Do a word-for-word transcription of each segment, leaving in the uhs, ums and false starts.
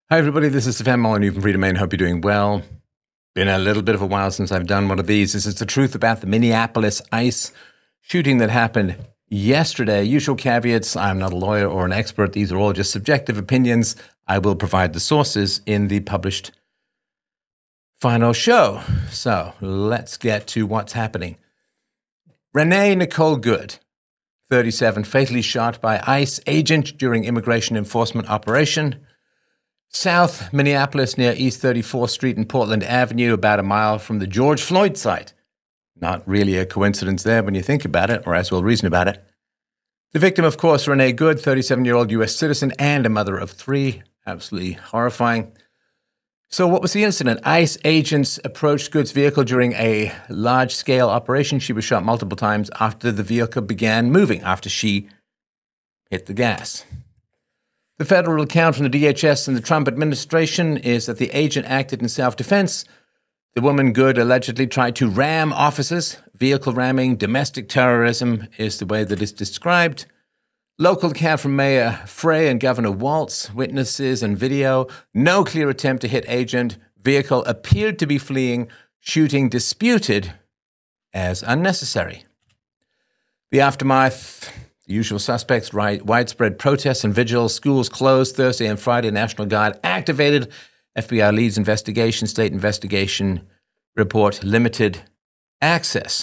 Hi, everybody. This is Stefan Molyneux from Freedom Maine. Hope you're doing well. Been a little bit of a while since I've done one of these. This is the truth about the Minneapolis ICE shooting that happened yesterday. Usual caveats. I'm not a lawyer or an expert. These are all just subjective opinions. I will provide the sources in the published final show. So let's get to what's happening. Renee Nicole Good, thirty-seven, fatally shot by ICE agent during immigration enforcement operation. South Minneapolis near East thirty-fourth Street and Portland Avenue, about a mile from the George Floyd site. Not really a coincidence there when you think about it, or as we'll reason about it. The victim, of course, Renee Good, thirty-seven-year-old U S citizen and a mother of three. Absolutely horrifying. So what was the incident? ICE agents approached Good's vehicle during a large-scale operation. She was shot multiple times after the vehicle began moving, after she hit the gas. The federal account from the D H S and the Trump administration is that the agent acted in self-defense. The woman Good allegedly tried to ram officers. Vehicle ramming, domestic terrorism is the way that it's described. Local account from Mayor Frey and Governor Walz. Witnesses and video. No clear attempt to hit agent. Vehicle appeared to be fleeing. Shooting disputed as unnecessary. The aftermath. The usual suspects, widespread protests and vigils, schools closed Thursday and Friday, National Guard activated, F B I leads investigation, state investigation report limited access.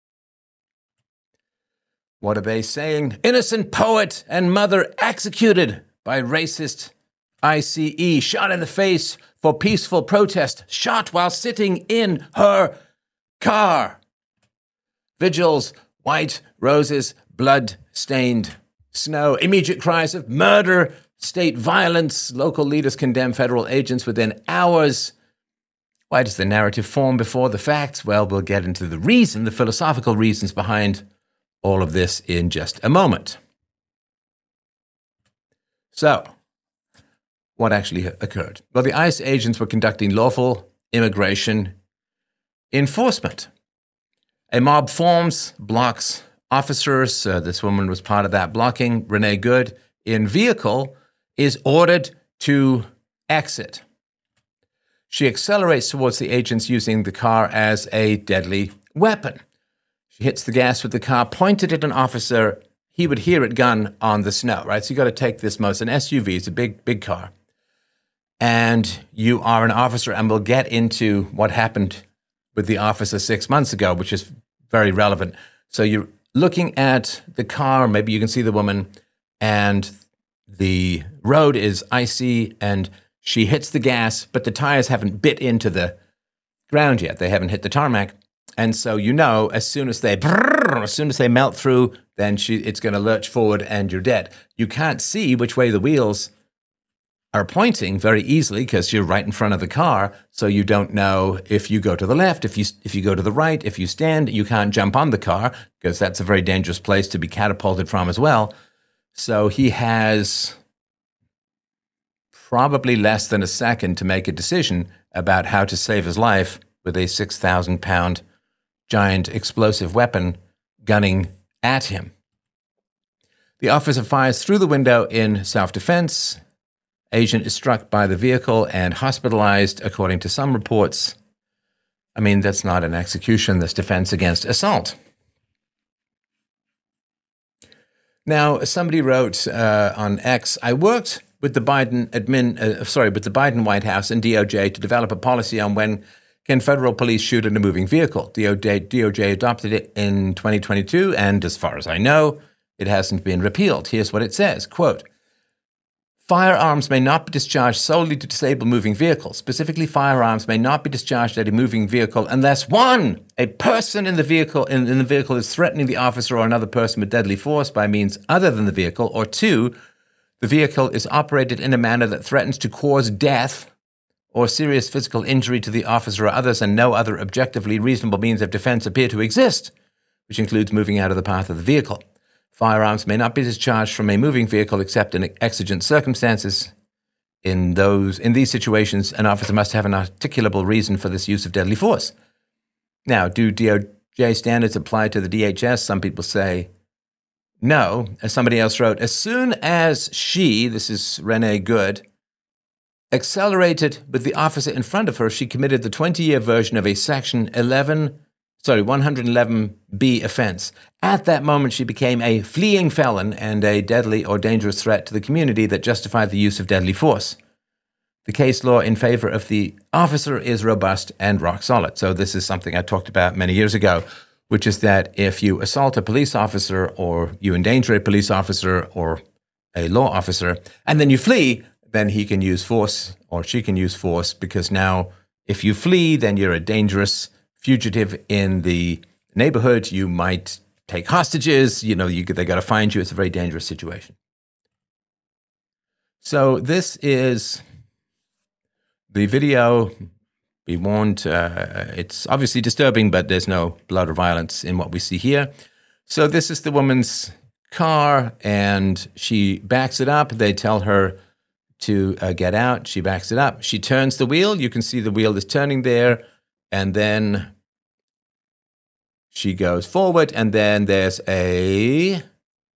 What are they saying? Innocent poet and mother executed by racist ICE, shot in the face for peaceful protest, shot while sitting in her car. Vigils, white roses, blood-stained snow, immediate cries of murder, state violence. Local leaders condemn federal agents within hours. Why does the narrative form before the facts? Well, we'll get into the reason, the philosophical reasons behind all of this in just a moment. So, what actually occurred? Well, the ICE agents were conducting lawful immigration enforcement. A mob forms, blocks officers. Uh, this woman was part of that blocking. Renee Good, in vehicle, is ordered to exit. She accelerates towards the agents using the car as a deadly weapon. She hits the gas with the car, pointed at an officer. He would hear it gun on the snow, right? So you got to take this most, an S U V, it's a big, big car. And you are an officer, and we'll get into what happened with the officer six months ago, which is very relevant. So you're looking at the car, maybe you can see the woman, and the road is icy, and she hits the gas, but the tires haven't bit into the ground yet. They haven't hit the tarmac. And so you know, as soon as they, as soon as they melt through, then she, it's going to lurch forward and you're dead. You can't see which way the wheels are pointing very easily because you're right in front of the car, so you don't know if you go to the left, if you if you go to the right, if you stand, you can't jump on the car because that's a very dangerous place to be catapulted from as well. So he has probably less than a second to make a decision about how to save his life with a six thousand pound giant explosive weapon gunning at him. The officer fires through the window in self-defense. Agent is struck by the vehicle and hospitalized, according to some reports. I mean, that's not an execution. That's defense against assault. Now, somebody wrote uh, on X, I worked with the Biden admin, uh, sorry, with the Biden White House and D O J to develop a policy on when can federal police shoot in a moving vehicle. D O J, D O J adopted it in twenty twenty-two, and as far as I know, it hasn't been repealed. Here's what it says, quote, firearms may not be discharged solely to disable moving vehicles. Specifically, firearms may not be discharged at a moving vehicle unless, one, a person in the vehicle in, in the vehicle is threatening the officer or another person with deadly force by means other than the vehicle, or two, the vehicle is operated in a manner that threatens to cause death or serious physical injury to the officer or others, and no other objectively reasonable means of defense appear to exist, which includes moving out of the path of the vehicle. Firearms may not be discharged from a moving vehicle except in exigent circumstances. In those, in these situations, an officer must have an articulable reason for this use of deadly force. Now, do D O J standards apply to the D H S? Some people say no. As somebody else wrote, as soon as she, this is Renee Good, accelerated with the officer in front of her, she committed the twenty-year version of a Section eleven, sorry, one eleven B offense. At that moment, she became a fleeing felon and a deadly or dangerous threat to the community that justified the use of deadly force. The case law in favor of the officer is robust and rock solid. So this is something I talked about many years ago, which is that if you assault a police officer or you endanger a police officer or a law officer, and then you flee, then he can use force or she can use force, because now if you flee, then you're a dangerous fugitive in the neighborhood. You might take hostages. You know, you, they got to find you. It's a very dangerous situation. So this is the video. Be warned, uh, it's obviously disturbing, but there's no blood or violence in what we see here. So this is the woman's car, and she backs it up. They tell her to uh, get out. She backs it up. She turns the wheel. You can see the wheel is turning there, and then she goes forward, and then there's a,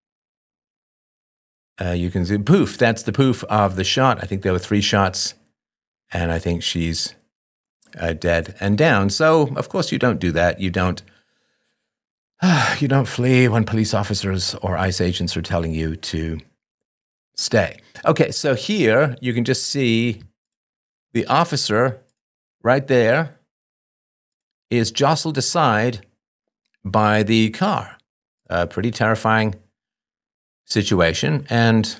uh, you can see poof. That's the poof of the shot. I think there were three shots, and I think she's uh, dead and down. So, of course, you don't do that. You don't, uh, you don't flee when police officers or ICE agents are telling you to stay. Okay, so here you can just see the officer right there is jostled aside by the car. A pretty terrifying situation, and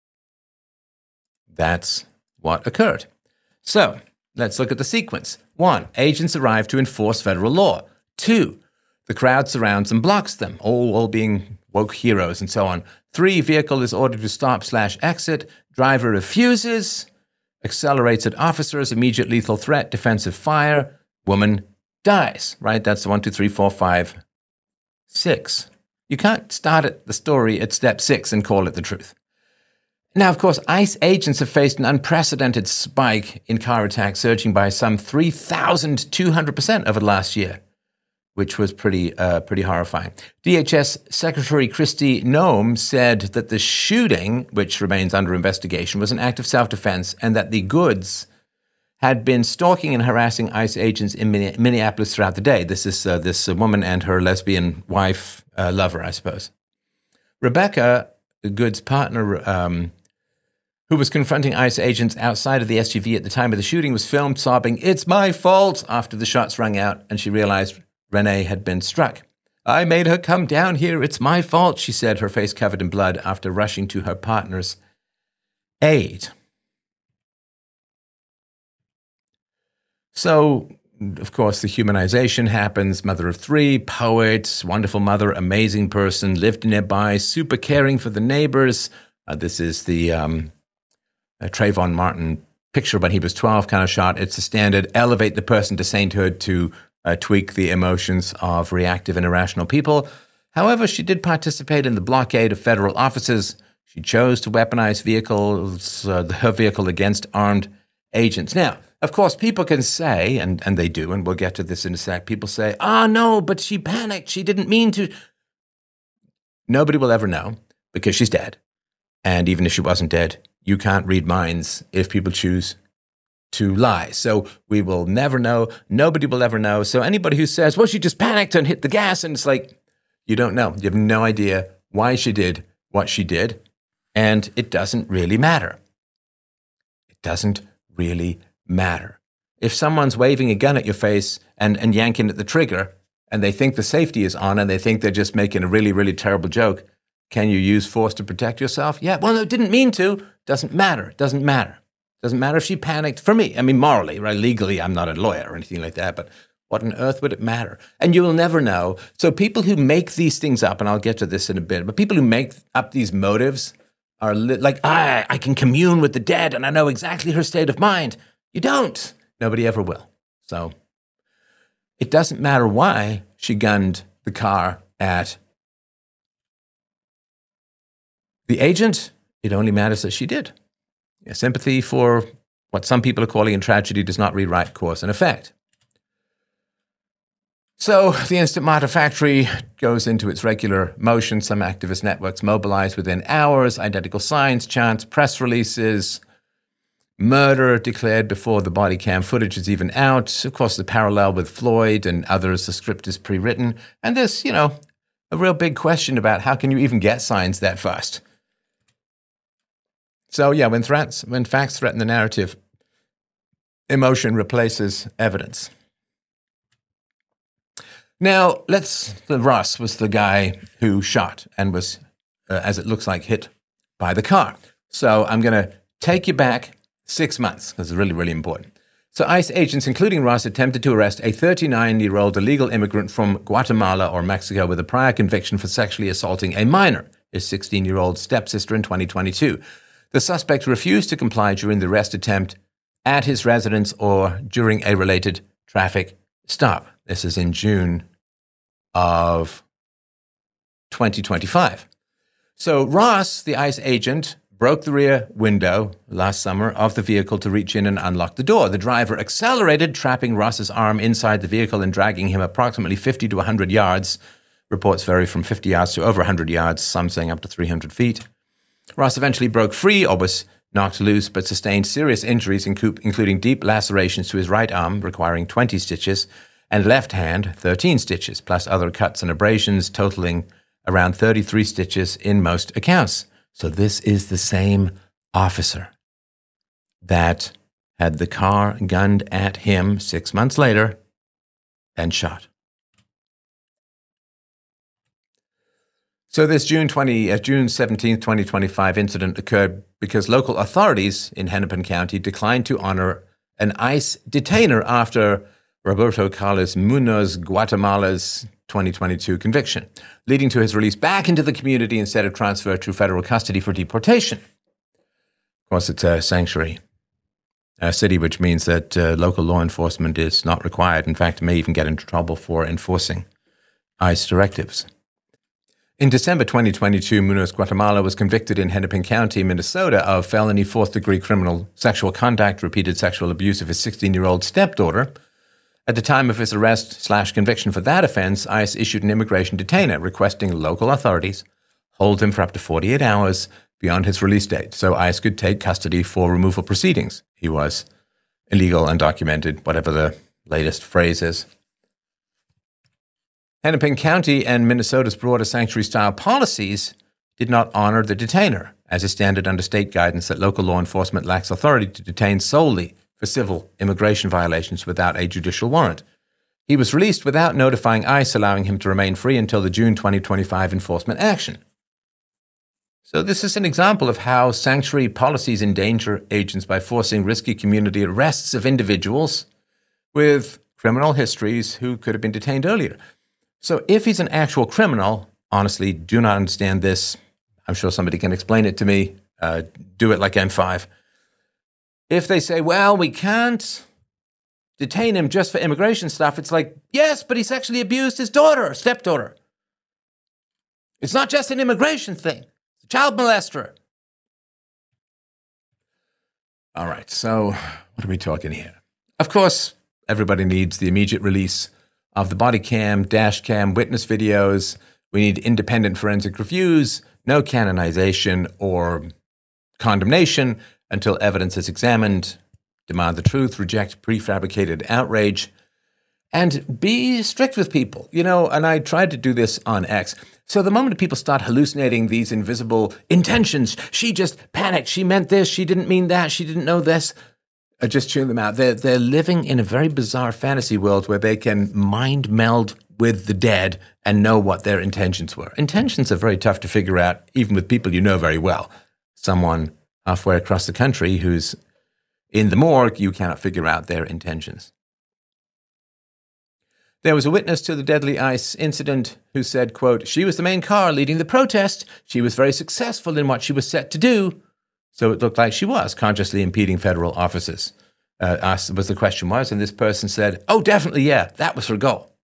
that's what occurred. So let's look at the sequence. One, agents arrive to enforce federal law. Two, the crowd surrounds and blocks them, all, all being woke heroes and so on. Three, vehicle is ordered to stop slash exit. Driver refuses. Accelerates at officers. Immediate lethal threat. Defensive fire. Woman dies. Right? That's the one, two, three, four, five, six. You can't start at the story at step six and call it the truth. Now, of course, ICE agents have faced an unprecedented spike in car attacks, surging by some three thousand two hundred percent over the last year, which was pretty uh, pretty horrifying. D H S Secretary Kristi Noem said that the shooting, which remains under investigation, was an act of self-defense, and that the Goods had been stalking and harassing ICE agents in Minneapolis throughout the day. This is uh, this woman and her lesbian wife, uh, lover, I suppose. Rebecca, the Goods' partner, um, who was confronting ICE agents outside of the S U V at the time of the shooting, was filmed sobbing, "It's my fault," after the shots rang out and she realized Renee had been struck. "I made her come down here. It's my fault," she said, her face covered in blood after rushing to her partner's aid. So, of course, the humanization happens. Mother of three, poet, wonderful mother, amazing person, lived nearby, super caring for the neighbors. Uh, this is the um, uh, Trayvon Martin picture when he was twelve kind of shot. It's a standard elevate the person to sainthood to uh, tweak the emotions of reactive and irrational people. However, she did participate in the blockade of federal offices. She chose to weaponize vehicles, uh, her vehicle against armed agents. Now, of course, people can say, and, and they do, and we'll get to this in a sec, people say, "Ah, no, but she panicked. She didn't mean to." Nobody will ever know because she's dead. And even if she wasn't dead, you can't read minds if people choose to lie. So we will never know. Nobody will ever know. So anybody who says, "Well, she just panicked and hit the gas," and it's like, you don't know. You have no idea why she did what she did. And it doesn't really matter. It doesn't really matter. If someone's waving a gun at your face and, and yanking at the trigger, and they think the safety is on, and they think they're just making a really, really terrible joke, can you use force to protect yourself? Yeah, well, no, didn't mean to. Doesn't matter. Doesn't matter. Doesn't matter if she panicked. For me, I mean, morally, right? Legally, I'm not a lawyer or anything like that, but what on earth would it matter? And you will never know. So people who make these things up, and I'll get to this in a bit, but people who make up these motives are li- like, I, I can commune with the dead, and I know exactly her state of mind. You don't. Nobody ever will. So it doesn't matter why she gunned the car at the agent. It only matters that she did. Yeah, sympathy for what some people are calling a tragedy does not rewrite cause and effect. So the Instant Matter Factory goes into its regular motion. Some activist networks mobilize within hours, identical signs, chants, press releases, murder declared before the body cam footage is even out. Of course, the parallel with Floyd and others, the script is pre-written. And there's, you know, a real big question about how can you even get signs that fast? So, yeah, when threats, when facts threaten the narrative, emotion replaces evidence. Now, let's, the Ross was the guy who shot and was, uh, as it looks like, hit by the car. So I'm going to take you back six months, because it's really, really important. So ICE agents, including Ross, attempted to arrest a thirty-nine-year-old illegal immigrant from Guatemala or Mexico with a prior conviction for sexually assaulting a minor, his sixteen-year-old stepsister, in twenty twenty-two. The suspect refused to comply during the arrest attempt at his residence or during a related traffic stop. This is in June of twenty twenty-five. So Ross, the ICE agent, broke the rear window last summer of the vehicle to reach in and unlock the door. The driver accelerated, trapping Ross's arm inside the vehicle and dragging him approximately fifty to one hundred yards. Reports vary from fifty yards to over one hundred yards, some saying up to three hundred feet. Ross eventually broke free or was knocked loose, but sustained serious injuries, including deep lacerations to his right arm, requiring twenty stitches, and left hand, thirteen stitches, plus other cuts and abrasions, totaling around thirty-three stitches in most accounts. So this is the same officer that had the car gunned at him six months later and shot. So this June twentieth, uh, June seventeenth, twenty twenty-five incident occurred because local authorities in Hennepin County declined to honor an ICE detainer after Roberto Carlos Munoz Guatemala's twenty twenty-two conviction, leading to his release back into the community instead of transfer to federal custody for deportation. Of course, it's a sanctuary a city, which means that uh, local law enforcement is not required. In fact, it may even get into trouble for enforcing ICE directives. In December twenty twenty-two, Munoz Guatemala was convicted in Hennepin County, Minnesota, of felony fourth-degree criminal sexual conduct, repeated sexual abuse of his sixteen-year-old stepdaughter. At the time of his arrest slash conviction for that offense, ICE issued an immigration detainer requesting local authorities hold him for up to forty-eight hours beyond his release date, so ICE could take custody for removal proceedings. He was illegal, undocumented, whatever the latest phrase is. Hennepin County and Minnesota's broader sanctuary-style policies did not honor the detainer, as is standard under state guidance that local law enforcement lacks authority to detain solely for civil immigration violations without a judicial warrant. He was released without notifying ICE, allowing him to remain free until the June twenty twenty-five enforcement action. So this is an example of how sanctuary policies endanger agents by forcing risky community arrests of individuals with criminal histories who could have been detained earlier. So if he's an actual criminal, honestly, do not understand this. I'm sure somebody can explain it to me. Uh, do it like N five. If they say, well, we can't detain him just for immigration stuff, it's like, yes, but he sexually abused his daughter, stepdaughter. It's not just an immigration thing. It's a child molester. All right, so what are we talking here? Of course, everybody needs the immediate release of the body cam, dash cam, witness videos. We need independent forensic reviews, no canonization or condemnation until evidence is examined. Demand the truth, reject prefabricated outrage, and be strict with people. You know, and I tried to do this on X. So the moment people start hallucinating these invisible intentions, she just panicked, she meant this, she didn't mean that, she didn't know this, I just tune them out. They're, they're living in a very bizarre fantasy world where they can mind meld with the dead and know what their intentions were. Intentions are very tough to figure out, even with people you know very well. Someone halfway across the country who's in the morgue, you cannot figure out their intentions. There was a witness to the deadly ICE incident who said, quote, she was the main car leading the protest. She was very successful in what she was set to do. So it looked like she was consciously impeding federal officers. Uh, asked what the question was, and this person said, oh, definitely, yeah, that was her goal.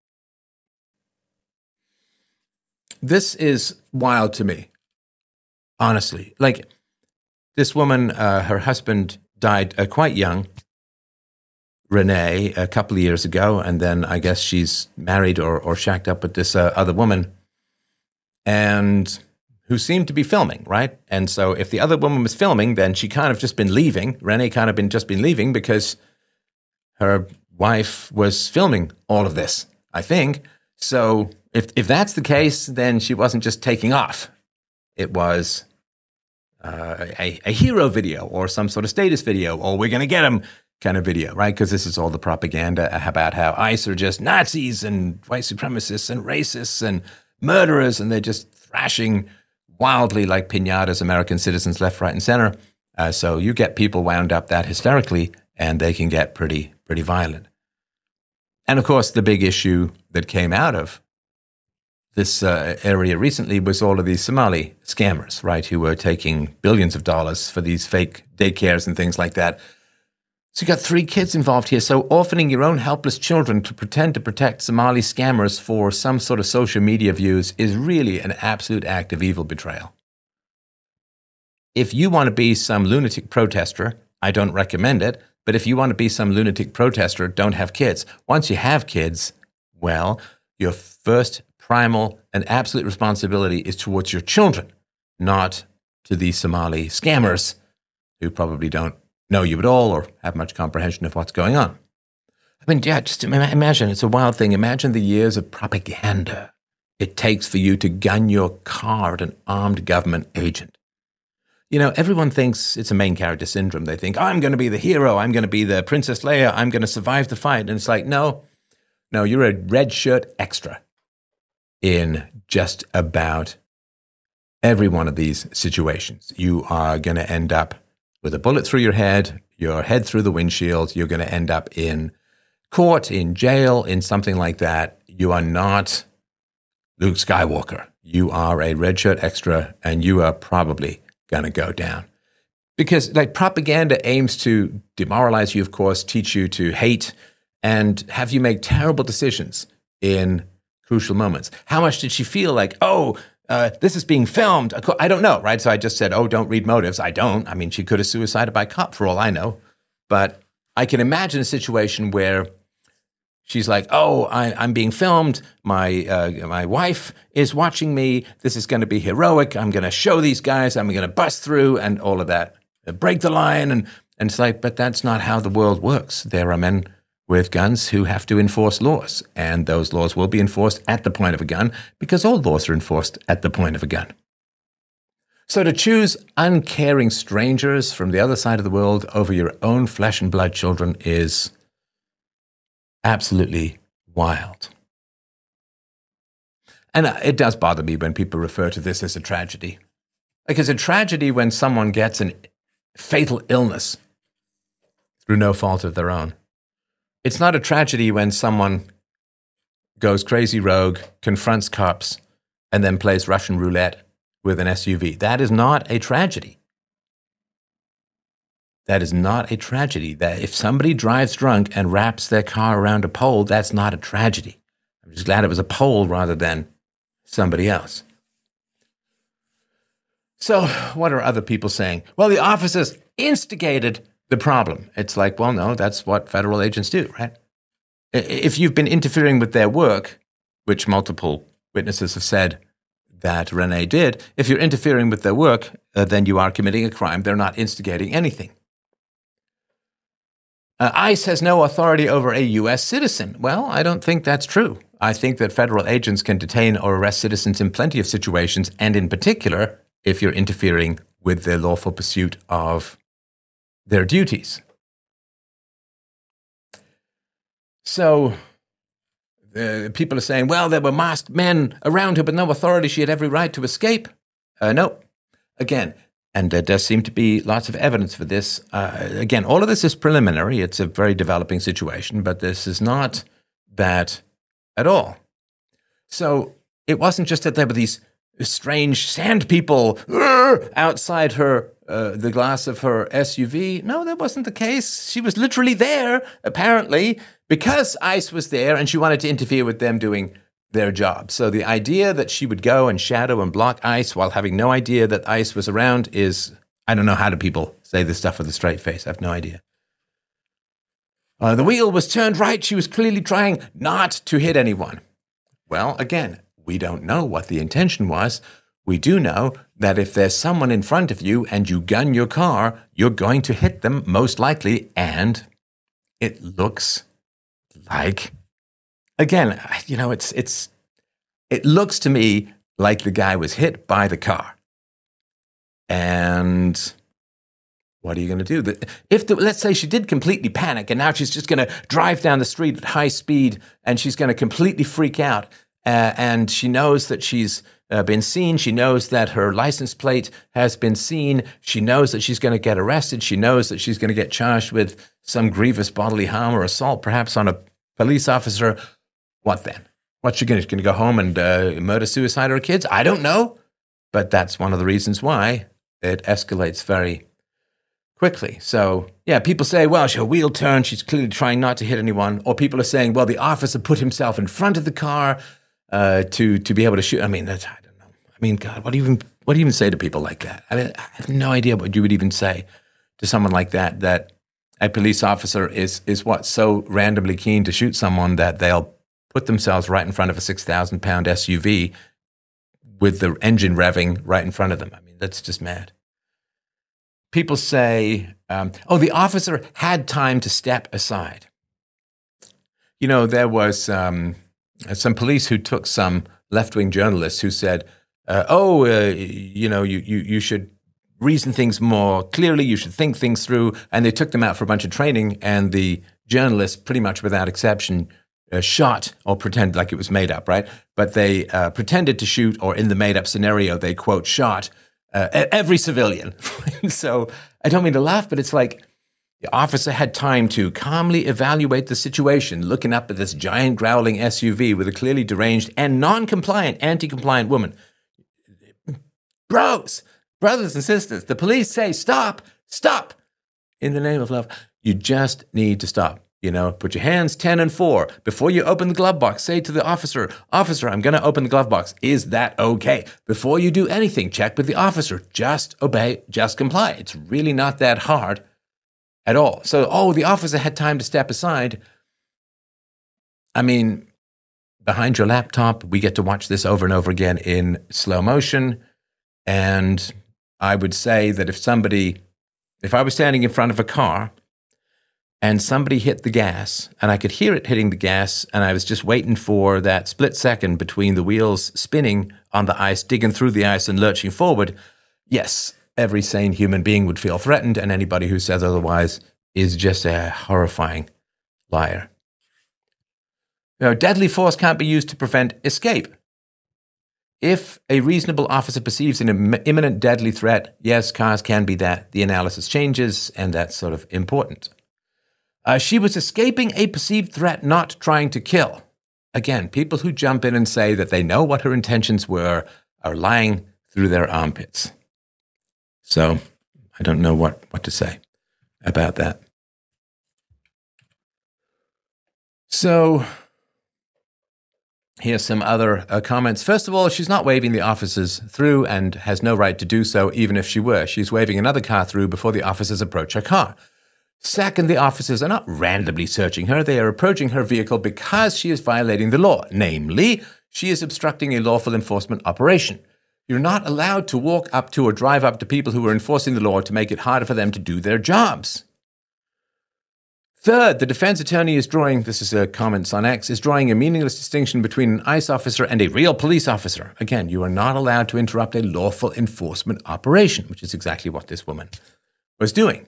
This is wild to me, honestly. Like, this woman, uh, her husband died uh, quite young, Renee, a couple of years ago, and then I guess she's married or, or shacked up with this uh, other woman, and who seemed to be filming, right? And so if the other woman was filming, then she kind of just been leaving. Renee kind of been just been leaving because her wife was filming all of this, I think. So if if that's the case, then she wasn't just taking off. It was uh, a, a hero video or some sort of status video, or we're going to get him kind of video, right? Because this is all the propaganda about how ICE are just Nazis and white supremacists and racists and murderers, and they're just thrashing wildly like piñatas American citizens left, right, and center. Uh, so you get people wound up that hysterically, and they can get pretty, pretty violent. And of course, the big issue that came out of this uh, area recently was all of these Somali scammers, right, who were taking billions of dollars for these fake daycares and things like that. So you got three kids involved here. So orphaning your own helpless children to pretend to protect Somali scammers for some sort of social media views is really an absolute act of evil betrayal. If you want to be some lunatic protester, I don't recommend it, but if you want to be some lunatic protester, don't have kids. Once you have kids, well, your first primal and absolute responsibility is towards your children, not to the Somali scammers who probably don't know you at all or have much comprehension of what's going on. I mean, yeah, just imagine, it's a wild thing. Imagine the years of propaganda it takes for you to gun your car at an armed government agent. You know, everyone thinks it's a main character syndrome. They think, I'm going to be the hero. I'm going to be the Princess Leia. I'm going to survive the fight. And it's like, no, no, you're a red shirt extra in just about every one of these situations. You are going to end up with a bullet through your head, your head through the windshield. You're going to end up in court, in jail, in something like that. You are not Luke Skywalker. You are a red shirt extra, and you are probably going to go down. Because like propaganda aims to demoralize you, of course, teach you to hate, and have you make terrible decisions in crucial moments. How much did she feel like, oh, Uh, this is being filmed? I don't know, right? So I just said, oh, don't read motives. I don't. I mean, she could have suicided by cop for all I know. But I can imagine a situation where she's like, oh, I, I'm being filmed. My uh, my wife is watching me. This is going to be heroic. I'm going to show these guys. I'm going to bust through and all of that. Break the line. And, and it's like, but that's not how the world works. There are men with guns who have to enforce laws, and those laws will be enforced at the point of a gun because all laws are enforced at the point of a gun. So to choose uncaring strangers from the other side of the world over your own flesh and blood children is absolutely wild. And it does bother me when people refer to this as a tragedy. Like it's a tragedy when someone gets a fatal illness through no fault of their own. It's not a tragedy when someone goes crazy rogue, confronts cops, and then plays Russian roulette with an S U V. That is not a tragedy. That is not a tragedy. That if somebody drives drunk and wraps their car around a pole, that's not a tragedy. I'm just glad it was a pole rather than somebody else. So what are other people saying? Well, the officers instigated the problem. It's like, well, no, that's what federal agents do, right? If you've been interfering with their work, which multiple witnesses have said that Renee did, if you're interfering with their work, uh, then you are committing a crime. They're not instigating anything. Uh, ICE has no authority over a U S citizen. Well, I don't think that's true. I think that federal agents can detain or arrest citizens in plenty of situations, and in particular, if you're interfering with their lawful pursuit of their duties. So uh, people are saying, well, there were masked men around her, but no authority. She had every right to escape. Uh, no. Again, and there does seem to be lots of evidence for this. Uh, again, all of this is preliminary. It's a very developing situation, but this is not that at all. So it wasn't just that there were these strange sand people outside her, uh, the glass of her S U V. No, that wasn't the case. She was literally there, apparently, because ICE was there and she wanted to interfere with them doing their job. So the idea that she would go and shadow and block ICE while having no idea that ICE was around is, I don't know how do people say this stuff with a straight face. I have no idea. Uh, the wheel was turned right. She was clearly trying not to hit anyone. Well, again, we don't know what the intention was. we do know that if there's someone in front of you and you gun your car, you're going to hit them most likely. And it looks like, again, you know, it's it's it looks to me like the guy was hit by the car. And what are you going to do? If the, let's say she did completely panic and now she's just going to drive down the street at high speed and she's going to completely freak out, uh, and she knows that she's uh, been seen. She knows that her license plate has been seen. She knows that she's going to get arrested. She knows that she's going to get charged with some grievous bodily harm or assault, perhaps on a police officer. What then? What's she going to, going to go home and uh, murder, suicide her kids? I don't know. But that's one of the reasons why it escalates very quickly. So, yeah, people say, well, her wheel turned. She's clearly trying not to hit anyone. Or people are saying, well, the officer put himself in front of the car uh, to to be able to shoot. I mean, that's, I don't know. I mean, God, what do you even what do you even say to people like that? I mean, I have no idea what you would even say to someone like that, that a police officer is, is what, so randomly keen to shoot someone that they'll put themselves right in front of a six thousand pound S U V with the engine revving right in front of them. I mean, that's just mad. People say, um, oh, the officer had time to step aside. You know, there was um, some police who took some left-wing journalists who said, uh, oh, uh, you know, you, you, you should reason things more clearly, you should think things through, and they took them out for a bunch of training, and the journalists, pretty much without exception, uh, shot or pretended like it was made up, right? But they uh, pretended to shoot, or in the made-up scenario, they, quote, shot Uh, every civilian. So I don't mean to laugh, but it's like the officer had time to calmly evaluate the situation, looking up at this giant growling S U V with a clearly deranged and non-compliant, anti-compliant woman. Bros, brothers and sisters, the police say, stop, stop. In the name of love, you just need to stop. You know, put your hands ten and four. Before you open the glove box, say to the officer, officer, I'm going to open the glove box. Is that okay? Before you do anything, check with the officer. Just obey, just comply. It's really not that hard at all. So, oh, the officer had time to step aside. I mean, behind your laptop, we get to watch this over and over again in slow motion. And I would say that if somebody, if I was standing in front of a car, and somebody hit the gas, and I could hear it hitting the gas, and I was just waiting for that split second between the wheels spinning on the ice, digging through the ice and lurching forward, yes, every sane human being would feel threatened, and anybody who says otherwise is just a horrifying liar. You know, deadly force can't be used to prevent escape. If a reasonable officer perceives an Im- imminent deadly threat, yes, cars can be that. The analysis changes, and that's sort of important. Uh, she was escaping a perceived threat, not trying to kill. Again, people who jump in and say that they know what her intentions were are lying through their armpits. So I don't know what, what to say about that. So here's some other uh, comments. First of all, she's not waving the officers through and has no right to do so, even if she were. She's waving another car through before the officers approach her car. Second, the officers are not randomly searching her. They are approaching her vehicle because she is violating the law. Namely, she is obstructing a lawful enforcement operation. You're not allowed to walk up to or drive up to people who are enforcing the law to make it harder for them to do their jobs. Third, the defense attorney is drawing, this is a comment on X, is drawing a meaningless distinction between an ICE officer and a real police officer. Again, you are not allowed to interrupt a lawful enforcement operation, which is exactly what this woman was doing.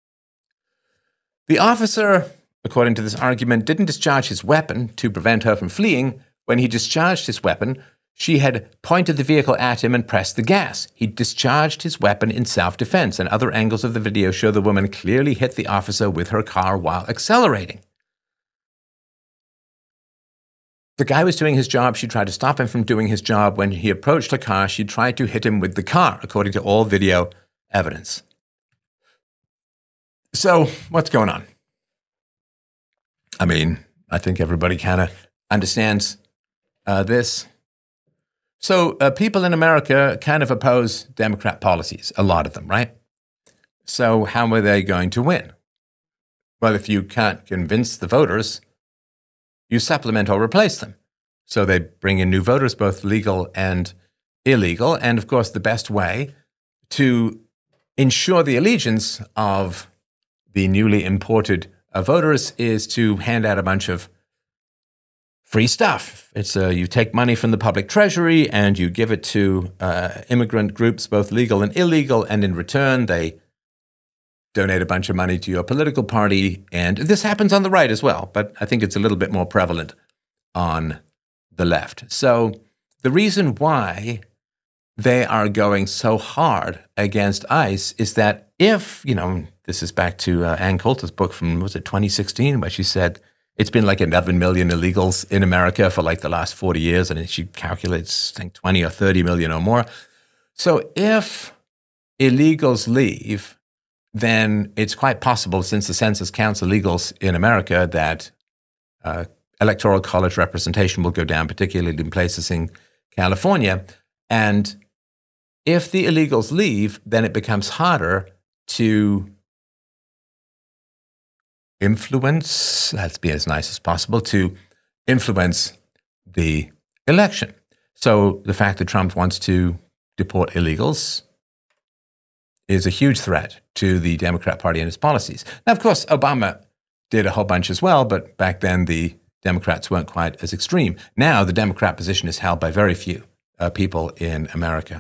The officer, according to this argument, didn't discharge his weapon to prevent her from fleeing. When he discharged his weapon, she had pointed the vehicle at him and pressed the gas. He discharged his weapon in self-defense, and other angles of the video show the woman clearly hit the officer with her car while accelerating. The guy was doing his job. She tried to stop him from doing his job. When he approached her car, she tried to hit him with the car, according to all video evidence. So, what's going on? I mean, I think everybody kind of understands uh, this. So, uh, people in America kind of oppose Democrat policies, a lot of them, right? So, how are they going to win? Well, if you can't convince the voters, you supplement or replace them. So, they bring in new voters, both legal and illegal. And of course, the best way to ensure the allegiance of the newly imported uh, voters is to hand out a bunch of free stuff. It's uh, you take money from the public treasury and you give it to uh, immigrant groups, both legal and illegal, and in return they donate a bunch of money to your political party. And this happens on the right as well, but I think it's a little bit more prevalent on the left. So the reason why they are going so hard against ICE is that if, you know, this is back to uh, Ann Coulter's book from, was it twenty sixteen, where she said it's been like eleven million illegals in America for like the last forty years, and she calculates, I think, twenty or thirty million or more. So if illegals leave, then it's quite possible, since the census counts illegals in America, that uh, electoral college representation will go down, particularly in places in California. And if the illegals leave, then it becomes harder to influence, let's be as nice as possible, to influence the election. So the fact that Trump wants to deport illegals is a huge threat to the Democrat Party and its policies. Now, of course, Obama did a whole bunch as well, but back then the Democrats weren't quite as extreme. Now the Democrat position is held by very few uh, people in America.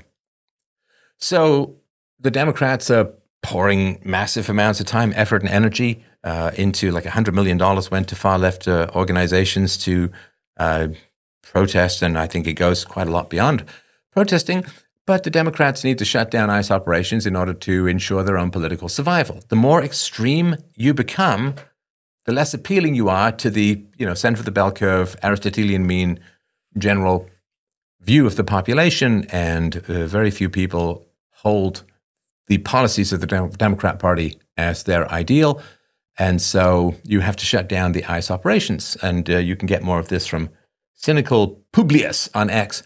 So the Democrats are pouring massive amounts of time, effort, and energy uh, into, like one hundred million dollars went to far-left uh, organizations to uh, protest, and I think it goes quite a lot beyond protesting. But the Democrats need to shut down ICE operations in order to ensure their own political survival. The more extreme you become, the less appealing you are to the, you know, center of the bell curve, Aristotelian mean general view of the population, and uh, very few people hold the policies of the Dem- Democrat Party as their ideal. And so you have to shut down the ICE operations. And uh, you can get more of this from cynical Publius on X.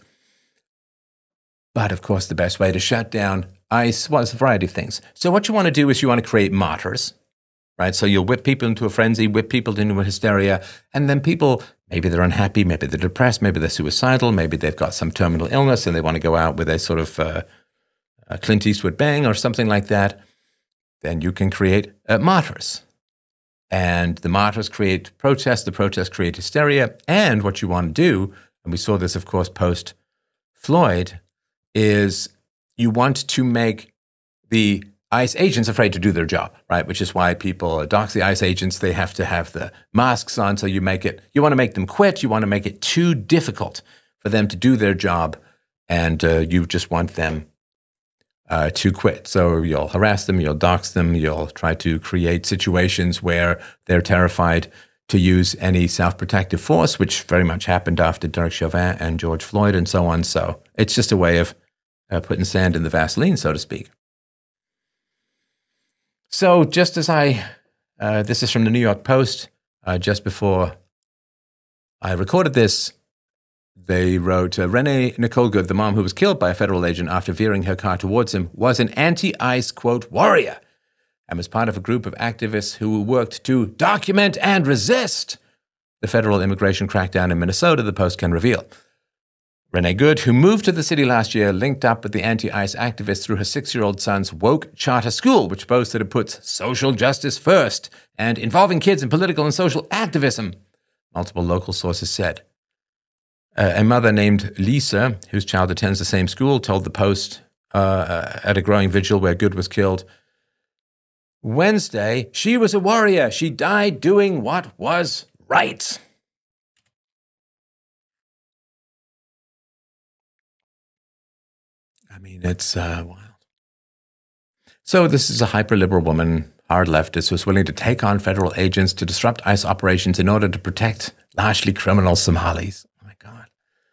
But of course, the best way to shut down ICE was a variety of things. So what you want to do is you want to create martyrs, right? So you'll whip people into a frenzy, whip people into a hysteria, and then people, maybe they're unhappy, maybe they're depressed, maybe they're suicidal, maybe they've got some terminal illness and they want to go out with a sort of uh, a Clint Eastwood bang or something like that. Then you can create uh, martyrs. And the martyrs create protests, the protests create hysteria. And what you want to do, and we saw this, of course, post-Floyd, is you want to make the ICE agents afraid to do their job, right? Which is why people dox the ICE agents. They have to have the masks on. So you make it, you want to make them quit. You want to make it too difficult for them to do their job. And uh, you just want them uh, to quit. So you'll harass them, you'll dox them, you'll try to create situations where they're terrified to use any self-protective force, which very much happened after Derek Chauvin and George Floyd and so on. So it's just a way of uh, putting sand in the Vaseline, so to speak. So just as I, uh, this is from the New York Post, uh, just before I recorded this, they wrote, uh, Renee Nicole Good, the mom who was killed by a federal agent after veering her car towards him, was an anti-ICE, quote, warrior, and was part of a group of activists who worked to document and resist the federal immigration crackdown in Minnesota, the Post can reveal. Renee Good, who moved to the city last year, linked up with the anti-ICE activists through her six-year-old son's woke charter school, which boasts that it puts social justice first and involving kids in political and social activism, multiple local sources said. Uh, a mother named Lisa, whose child attends the same school, told the Post uh, at a growing vigil where Good was killed Wednesday, she was a warrior. She died doing what was right. I mean, it's uh, wild. So this is a hyper-liberal woman, hard leftist, who's willing to take on federal agents to disrupt ICE operations in order to protect largely criminal Somalis. Oh, my God.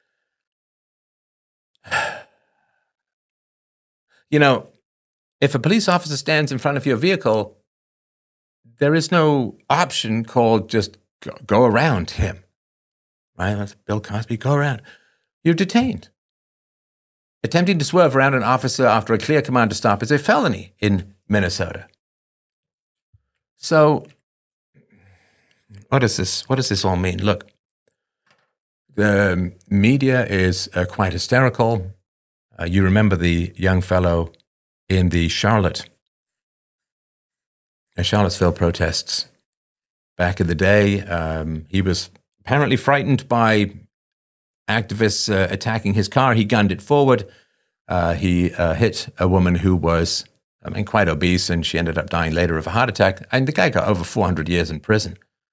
You know, if a police officer stands in front of your vehicle, there is no option called just go, go around him. Right? That's Bill Cosby, go around. You're detained. Attempting to swerve around an officer after a clear command to stop is a felony in Minnesota. So, what does this? What does this all mean? Look, the media is uh, quite hysterical. Uh, you remember the young fellow in the Charlotte, uh, Charlottesville protests back in the day. Um, he was apparently frightened by activists uh, attacking his car. He gunned it forward. Uh, he uh, hit a woman who was, I mean, quite obese, and she ended up dying later of a heart attack. And the guy got over four hundred years in prison.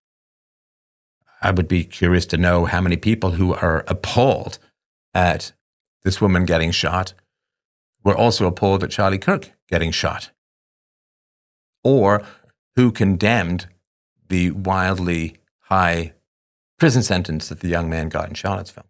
I would be curious to know how many people who are appalled at this woman getting shot were also appalled at Charlie Kirk getting shot, or who condemned the wildly high prison sentence that the young man got in Charlottesville.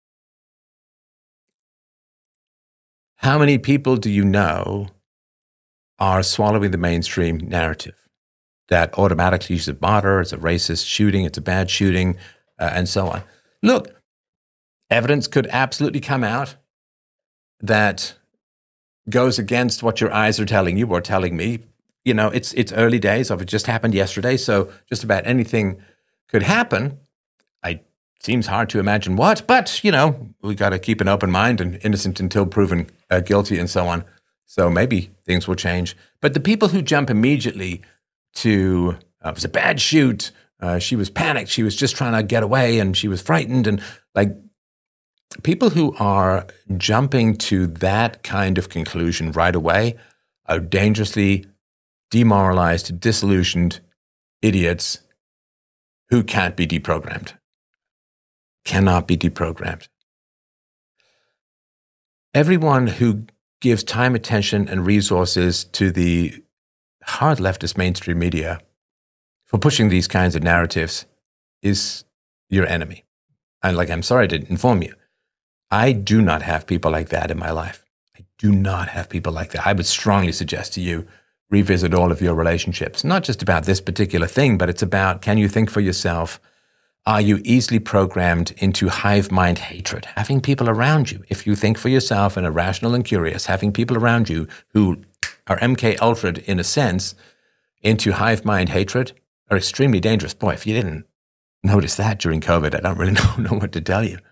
How many people do you know are swallowing the mainstream narrative that automatically is a martyr, it's a racist shooting, it's a bad shooting, uh, and so on? Look, evidence could absolutely come out that goes against what your eyes are telling you or telling me. You know, it's it's early days of it, just happened yesterday, so just about anything could happen. I seems hard to imagine what, but, you know, we got to keep an open mind, and innocent until proven uh, guilty and so on. So maybe things will change. But the people who jump immediately to, uh, it was a bad shoot, uh, she was panicked, she was just trying to get away, and she was frightened, and like, people who are jumping to that kind of conclusion right away are dangerously demoralized, disillusioned idiots who can't be deprogrammed. Cannot be deprogrammed. Everyone who gives time, attention, and resources to the hard leftist mainstream media for pushing these kinds of narratives is your enemy. And like, I'm sorry to inform you, I do not have people like that in my life. I do not have people like that. I would strongly suggest to you, revisit all of your relationships, not just about this particular thing, but it's about, can you think for yourself? Are you easily programmed into hive mind hatred? Having people around you, if you think for yourself and are rational and curious, having people around you who are M K Ultra'd in a sense into hive mind hatred are extremely dangerous. Boy, if you didn't notice that during COVID, I don't really know, know what to tell you.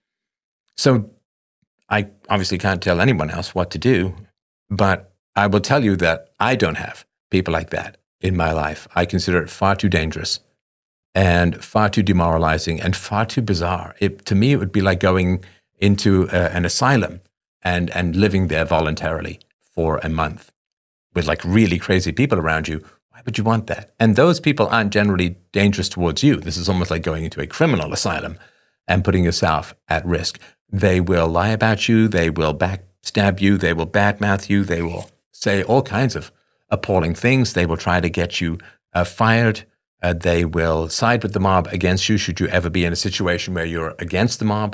So I obviously can't tell anyone else what to do, but I will tell you that I don't have people like that in my life. I consider it far too dangerous and far too demoralizing and far too bizarre. It, to me, it would be like going into a, an asylum and, and living there voluntarily for a month with like really crazy people around you. Why would you want that? And those people aren't generally dangerous towards you. This is almost like going into a criminal asylum and putting yourself at risk. They will lie about you. They will backstab you. They will badmouth you. They will say all kinds of appalling things. They will try to get you uh, fired. Uh, they will side with the mob against you should you ever be in a situation where you're against the mob.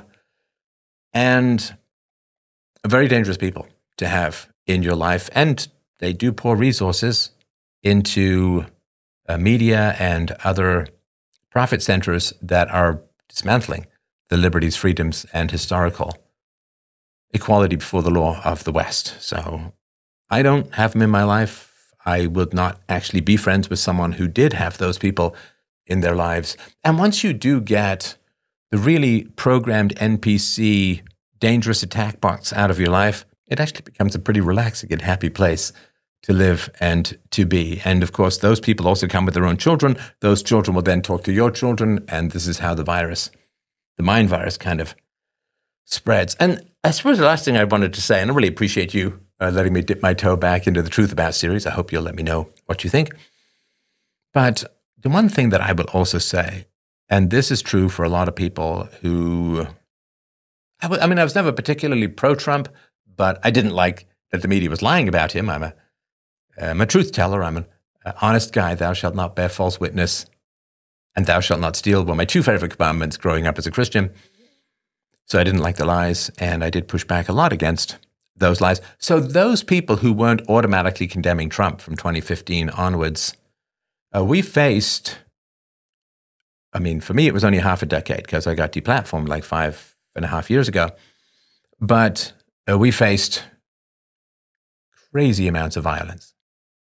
And very dangerous people to have in your life. And they do pour resources into uh, media and other profit centers that are dismantling the liberties, freedoms, and historical equality before the law of the West. So I don't have them in my life. I would not actually be friends with someone who did have those people in their lives. And once you do get the really programmed N P C dangerous attack box out of your life, it actually becomes a pretty relaxing and happy place to live and to be. And of course, those people also come with their own children. Those children will then talk to your children. And this is how the virus, the mind virus, kind of spreads. And I suppose the last thing I wanted to say, and I really appreciate you uh, letting me dip my toe back into the Truth About series. I hope you'll let me know what you think. But the one thing that I will also say, and this is true for a lot of people who, I, w- I mean, I was never particularly pro-Trump, but I didn't like that the media was lying about him. I'm a, I'm a truth teller. I'm an uh, honest guy. Thou shalt not bear false witness, and thou shalt not steal were my two favorite commandments growing up as a Christian. So I didn't like the lies, and I did push back a lot against those lies. So those people who weren't automatically condemning Trump from twenty fifteen onwards, uh, we faced, I mean, for me, it was only half a decade because I got deplatformed like five and a half years ago. But uh, we faced crazy amounts of violence.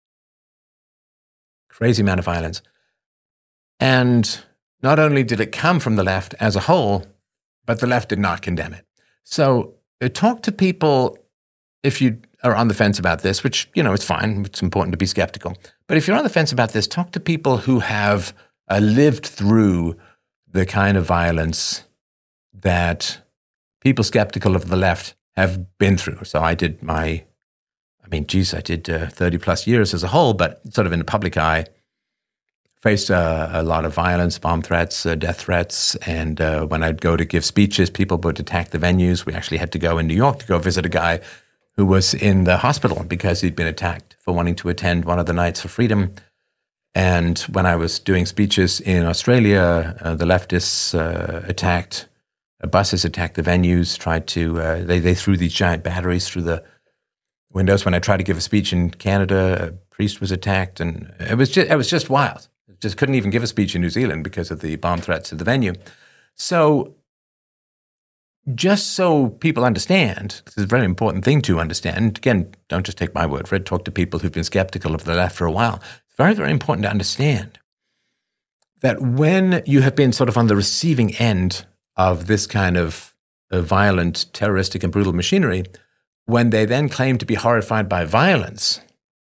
Crazy amount of violence. And not only did it come from the left as a whole, but the left did not condemn it. So uh, talk to people if you are on the fence about this, which, you know, it's fine. It's important to be skeptical. But if you're on the fence about this, talk to people who have uh, lived through the kind of violence that people skeptical of the left have been through. So I did my, I mean, geez, I did uh, thirty plus years as a whole, but sort of in the public eye, faced uh, a lot of violence, bomb threats, uh, death threats. And uh, when I'd go to give speeches, people would attack the venues. We actually had to go in New York to go visit a guy who was in the hospital because he'd been attacked for wanting to attend one of the Nights for Freedom. And when I was doing speeches in Australia, uh, the leftists uh, attacked, uh, buses attacked the venues, tried to, uh, they, they threw these giant batteries through the windows. When I tried to give a speech in Canada, a priest was attacked, and it was just, it was just wild. Just couldn't even give a speech in New Zealand because of the bomb threats at the venue. So just so people understand, this is a very important thing to understand. Again, don't just take my word for it. Talk to people who've been skeptical of the left for a while. It's very, very important to understand that when you have been sort of on the receiving end of this kind of uh, violent, terroristic, and brutal machinery, when they then claim to be horrified by violence,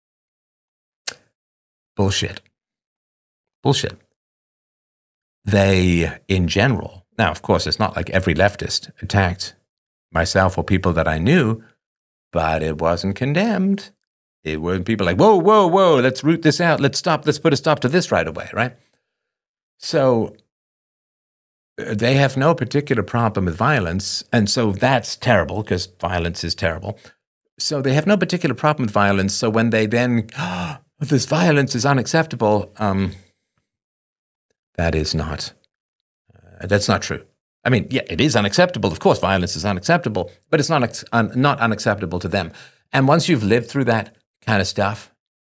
bullshit. Bullshit. They, in general, now, of course, it's not like every leftist attacked myself or people that I knew, but it wasn't condemned. It weren't people like, whoa, whoa, whoa, let's root this out. Let's stop. Let's put a stop to this right away, right? So they have no particular problem with violence. And so that's terrible because violence is terrible. So they have no particular problem with violence. So when they then, oh, this violence is unacceptable, um, that is not, uh, that's not true. I mean, yeah, it is unacceptable. Of course, violence is unacceptable, but it's not, un, not unacceptable to them. And once you've lived through that kind of stuff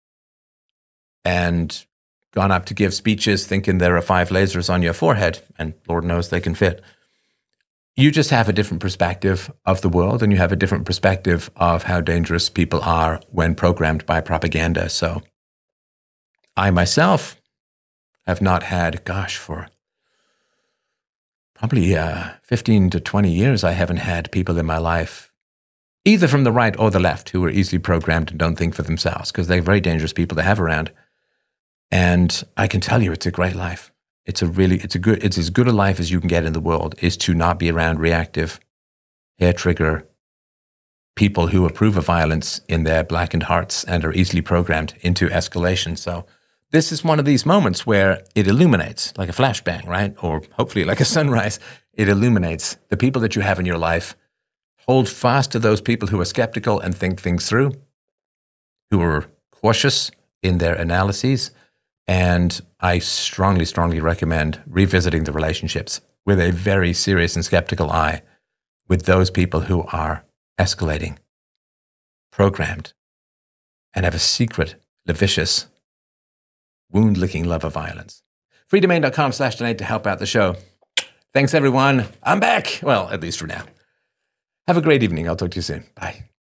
and gone up to give speeches thinking there are five lasers on your forehead, and Lord knows they can fit, you just have a different perspective of the world, and you have a different perspective of how dangerous people are when programmed by propaganda. So I myself have not had, gosh, for probably uh, fifteen to twenty years, I haven't had people in my life, either from the right or the left, who are easily programmed and don't think for themselves, because they're very dangerous people to have around. And I can tell you, it's a great life. It's a really, it's a good, it's as good a life as you can get in the world, is to not be around reactive, hair trigger people who approve of violence in their blackened hearts and are easily programmed into escalation. So this is one of these moments where it illuminates, like a flashbang, right? Or hopefully like a sunrise. It illuminates the people that you have in your life. Hold fast to those people who are skeptical and think things through, who are cautious in their analyses. And I strongly, strongly recommend revisiting the relationships with a very serious and skeptical eye with those people who are escalating, programmed, and have a secret, vicious, wound-licking love of violence. freedomain.com slash donate to help out the show. Thanks, everyone. I'm back. Well, at least for now. Have a great evening. I'll talk to you soon. Bye.